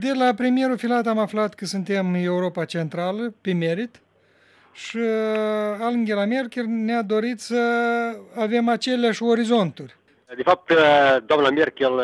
De la premierul Filat am aflat că suntem Europa Centrală, pe merit, și Angela Merkel ne-a dorit să avem aceleași orizonturi. De fapt, doamna Merkel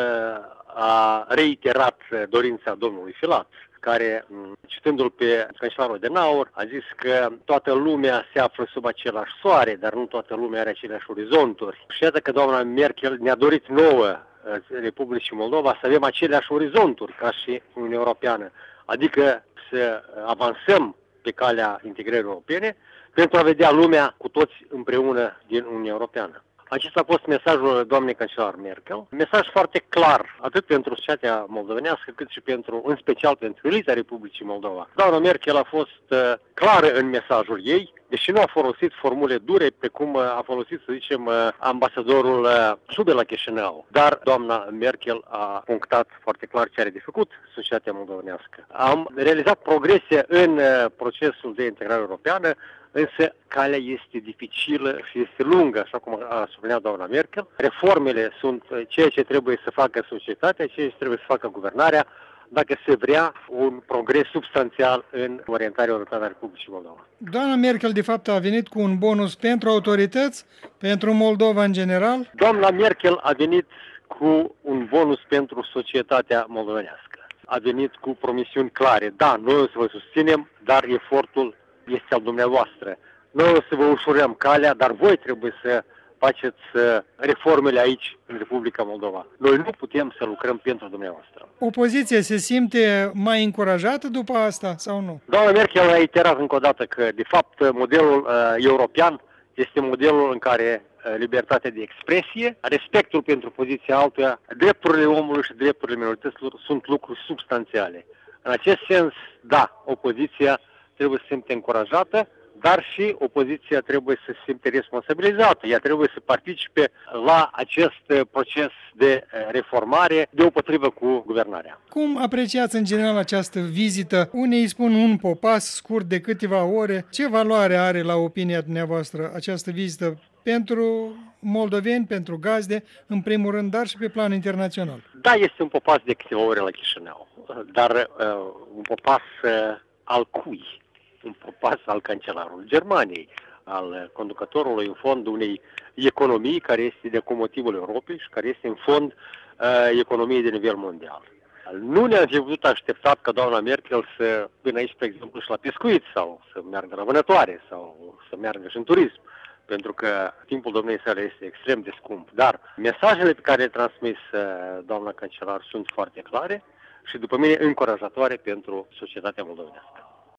a reiterat dorința domnului Filat, care, citându-l pe cancelarul Adenauer, a zis că toată lumea se află sub același soare, dar nu toată lumea are aceleași orizonturi. Și iată că doamna Merkel ne-a dorit nouă Republicii Moldova să avem aceleași orizonturi ca și Uniunea Europeană, adică să avansăm pe calea integrării europene pentru a vedea lumea cu toți împreună din Uniunea Europeană. Acesta a fost mesajul doamnei cancelar Merkel. Mesaj foarte clar, atât pentru societatea moldovenească, cât și în special pentru elita Republicii Moldova. Doamna Merkel a fost clară în mesajul ei, deși nu a folosit formule dure, pe cum a folosit, să zicem, ambasadorul Sube la Chișinău. Dar doamna Merkel a punctat foarte clar ce are de făcut societatea moldovenească. Am realizat progrese în procesul de integrare europeană, însă calea este dificilă și este lungă, așa cum a subliniat doamna Merkel. Reformele sunt ceea ce trebuie să facă societatea, ceea ce trebuie să facă guvernarea, dacă se vrea un progres substanțial în orientarea europeană a Republicii Moldova. Doamna Merkel, de fapt, a venit cu un bonus pentru autorități, pentru Moldova în general? Doamna Merkel a venit cu un bonus pentru societatea moldovenească. A venit cu promisiuni clare. Da, noi o să vă susținem, dar efortul este al dumneavoastră. Noi o să vă ușurăm calea, dar voi trebuie să faceți reformele aici, în Republica Moldova. Noi nu putem să lucrăm pentru dumneavoastră. Opoziția se simte mai încurajată după asta sau nu? Doamna Merkel a reiterat încă o dată că, de fapt, modelul european este modelul în care libertatea de expresie, respectul pentru poziția altuia, drepturile omului și drepturile minorităților sunt lucruri substanțiale. În acest sens, da, opoziția trebuie să se simte încurajată, dar și opoziția trebuie să se simte responsabilizată. Ea trebuie să participe la acest proces de reformare deopotrivă cu guvernarea. Cum apreciați în general această vizită? Unii spun un popas scurt de câteva ore. Ce valoare are la opinia dumneavoastră această vizită pentru moldoveni, pentru gazde, în primul rând, dar și pe plan internațional? Da, este un popas de câteva ore la Chișinău, dar un popas al cui? Un popas al cancelarului Germaniei, al conducătorului în fond unei economii care este de motivul Europei și care este în fond economiei de nivel mondial. Nu ne-am fi putut aștepta ca doamna Merkel să vină aici, pe exemplu, și la pescuit sau să meargă la vânătoare sau să meargă și în turism, pentru că timpul domniei sale este extrem de scump. Dar mesajele pe care le transmis doamna cancelar sunt foarte clare și, după mine, încurajatoare pentru societatea moldovenească.